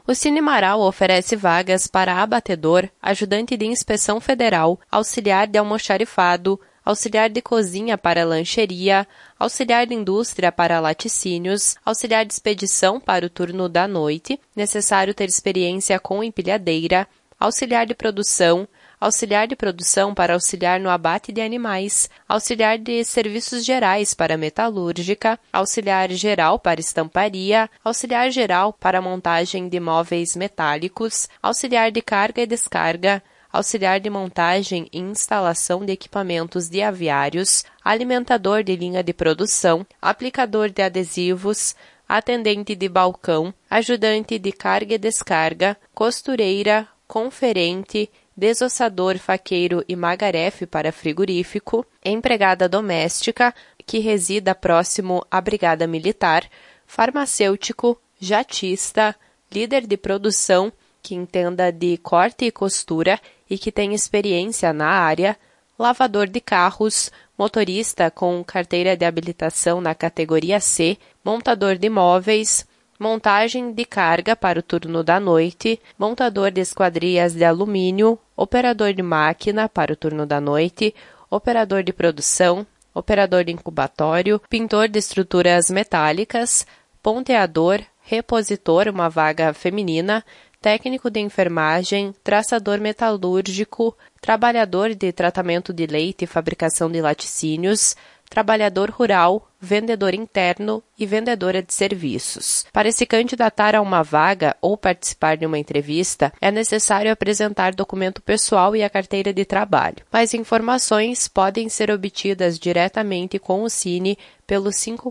O Cine Marau oferece vagas para abatedor, ajudante de inspeção federal, auxiliar de almoxarifado, auxiliar de cozinha para lancheria, auxiliar de indústria para laticínios, auxiliar de expedição para o turno da noite, necessário ter experiência com empilhadeira, auxiliar de produção para auxiliar no abate de animais, auxiliar de serviços gerais para metalúrgica, auxiliar geral para estamparia, auxiliar geral para montagem de móveis metálicos, auxiliar de carga e descarga, auxiliar de montagem e instalação de equipamentos de aviários, alimentador de linha de produção, aplicador de adesivos, atendente de balcão, ajudante de carga e descarga, costureira, conferente, desossador, faqueiro e magarefe para frigorífico, empregada doméstica, que resida próximo à brigada militar, farmacêutico, jatista, líder de produção, que entenda de corte e costura e que tem experiência na área, lavador de carros, motorista com carteira de habilitação na categoria C, montador de móveis, montagem de carga para o turno da noite, montador de esquadrias de alumínio, operador de máquina para o turno da noite, operador de produção, operador de incubatório, pintor de estruturas metálicas, ponteador, repositor, uma vaga feminina, técnico de enfermagem, traçador metalúrgico, trabalhador de tratamento de leite e fabricação de laticínios, trabalhador rural, vendedor interno e vendedora de serviços. Para se candidatar a uma vaga ou participar de uma entrevista, é necessário apresentar documento pessoal e a carteira de trabalho. Mais informações podem ser obtidas diretamente com o Cine pelo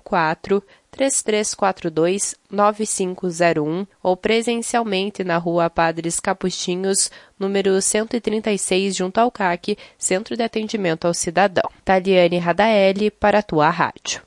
54-3342-9501 ou presencialmente na Rua Padres Capuchinhos, número 136, junto ao CAC, Centro de Atendimento ao Cidadão. Taliane Radaeli, para a tua rádio.